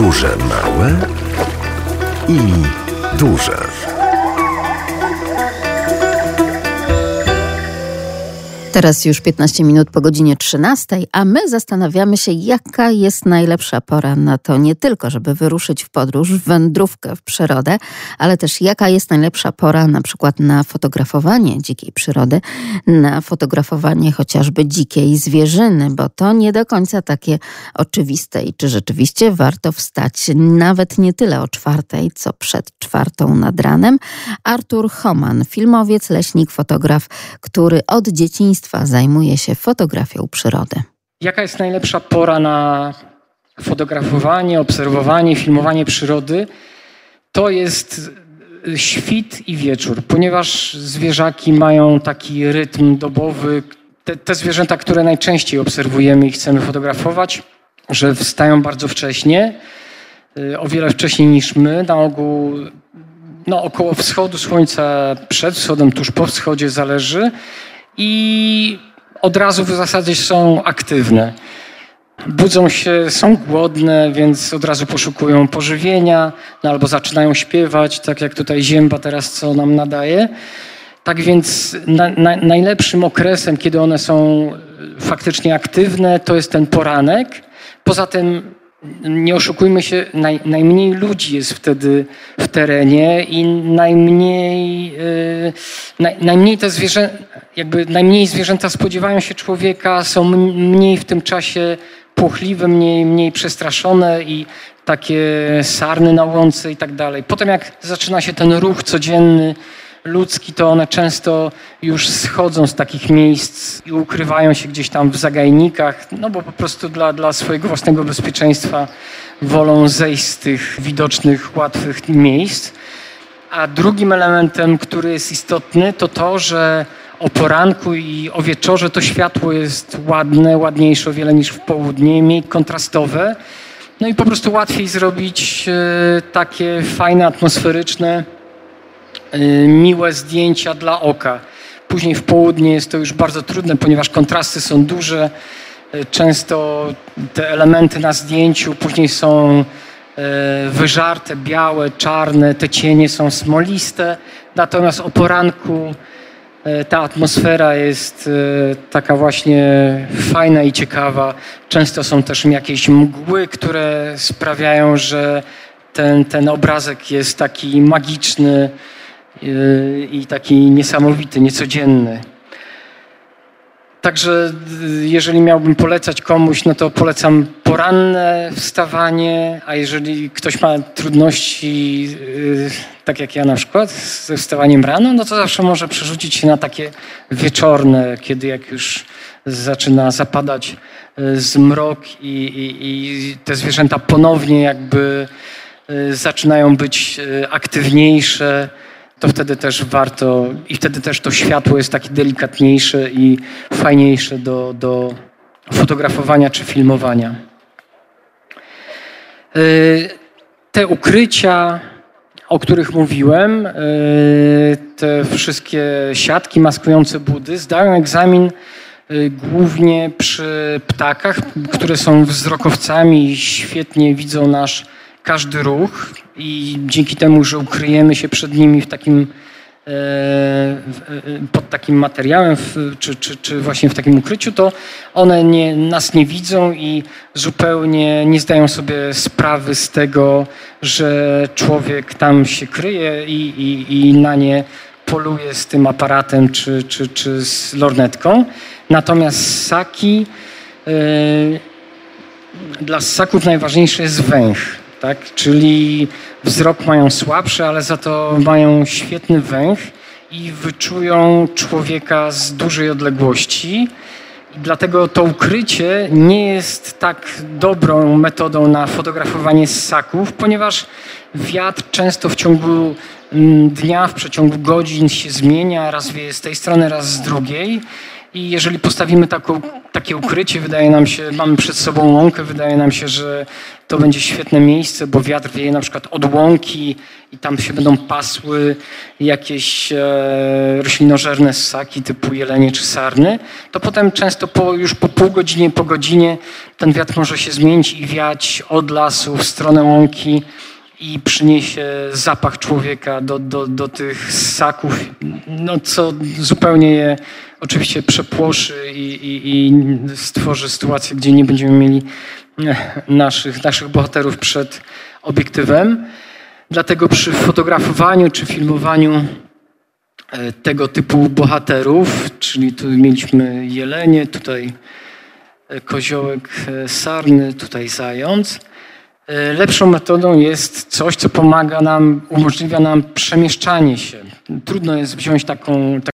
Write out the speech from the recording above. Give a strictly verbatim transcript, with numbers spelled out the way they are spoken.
Duże, małe i duże. Teraz już piętnaście minut po godzinie trzynastej, a my zastanawiamy się, jaka jest najlepsza pora na to nie tylko, żeby wyruszyć w podróż, w wędrówkę w przyrodę, ale też jaka jest najlepsza pora na przykład na fotografowanie dzikiej przyrody, na fotografowanie chociażby dzikiej zwierzyny, bo to nie do końca takie oczywiste i czy rzeczywiście warto wstać nawet nie tyle o czwartej, co przed czwartą nad ranem. Artur Homan, filmowiec, leśnik, fotograf, który od dzieciństwa zajmuje się fotografią przyrody. Jaka jest najlepsza pora na fotografowanie, obserwowanie, filmowanie przyrody? To jest świt i wieczór, ponieważ zwierzaki mają taki rytm dobowy. Te, te zwierzęta, które najczęściej obserwujemy i chcemy fotografować, że wstają bardzo wcześnie, o wiele wcześniej niż my. Na ogół no, około wschodu słońca, przed wschodem, tuż po wschodzie zależy. I od razu w zasadzie są aktywne. Budzą się, są głodne, więc od razu poszukują pożywienia, no albo zaczynają śpiewać, tak jak tutaj Zięba teraz, co nam nadaje. Tak więc na, na, najlepszym okresem, kiedy one są faktycznie aktywne, to jest ten poranek. Poza tym nie oszukujmy się, naj, najmniej ludzi jest wtedy w terenie i najmniej, yy, naj, najmniej te zwierzę, jakby najmniej zwierzęta spodziewają się człowieka, są mniej w tym czasie płochliwe, mniej, mniej przestraszone i takie sarny na łące i tak dalej. Potem jak zaczyna się ten ruch codzienny, ludzki, to one często już schodzą z takich miejsc i ukrywają się gdzieś tam w zagajnikach, no bo po prostu dla, dla swojego własnego bezpieczeństwa wolą zejść z tych widocznych, łatwych miejsc. A drugim elementem, który jest istotny, to to, że o poranku i o wieczorze to światło jest ładne, ładniejsze o wiele niż w południe, mniej kontrastowe. No i po prostu łatwiej zrobić takie fajne, atmosferyczne, miłe zdjęcia dla oka. Później w południe jest to już bardzo trudne, ponieważ kontrasty są duże. Często te elementy na zdjęciu później są wyżarte, białe, czarne, te cienie są smoliste. Natomiast o poranku ta atmosfera jest taka właśnie fajna i ciekawa. Często są też jakieś mgły, które sprawiają, że ten, ten obrazek jest taki magiczny i taki niesamowity, niecodzienny. Także jeżeli miałbym polecać komuś, no to polecam poranne wstawanie, a jeżeli ktoś ma trudności, tak jak ja na przykład, ze wstawaniem rano, no to zawsze może przerzucić się na takie wieczorne, kiedy jak już zaczyna zapadać zmrok i, i, i te zwierzęta ponownie jakby zaczynają być aktywniejsze, to wtedy też warto i wtedy też to światło jest takie delikatniejsze i fajniejsze do, do fotografowania czy filmowania. Te ukrycia, o których mówiłem, te wszystkie siatki maskujące budy zdają egzamin głównie przy ptakach, które są wzrokowcami i świetnie widzą nasz każdy ruch i dzięki temu, że ukryjemy się przed nimi w takim, pod takim materiałem czy, czy, czy właśnie w takim ukryciu, to one nie, nas nie widzą i zupełnie nie zdają sobie sprawy z tego, że człowiek tam się kryje i, i, i na nie poluje z tym aparatem czy, czy, czy z lornetką. Natomiast ssaki, dla ssaków najważniejszy jest węch. Tak? Czyli wzrok mają słabszy, ale za to mają świetny węch i wyczują człowieka z dużej odległości. I dlatego to ukrycie nie jest tak dobrą metodą na fotografowanie ssaków, ponieważ wiatr często w ciągu dnia, w przeciągu godzin się zmienia, raz wieje z tej strony, raz z drugiej. I jeżeli postawimy taką, takie ukrycie, wydaje nam się, mamy przed sobą łąkę, wydaje nam się, że to będzie świetne miejsce, bo wiatr wieje na przykład od łąki i tam się będą pasły jakieś e, roślinożerne ssaki typu jelenie czy sarny, to potem często po, już po pół godzinie, po godzinie ten wiatr może się zmienić i wiać od lasu w stronę łąki i przyniesie zapach człowieka do, do, do tych ssaków, no co zupełnie je oczywiście przepłoszy i, i, i stworzy sytuację, gdzie nie będziemy mieli naszych, naszych bohaterów przed obiektywem. Dlatego przy fotografowaniu czy filmowaniu tego typu bohaterów, czyli tu mieliśmy jelenie, tutaj koziołek sarny, tutaj zając, lepszą metodą jest coś, co pomaga nam, umożliwia nam przemieszczanie się. Trudno jest wziąć taką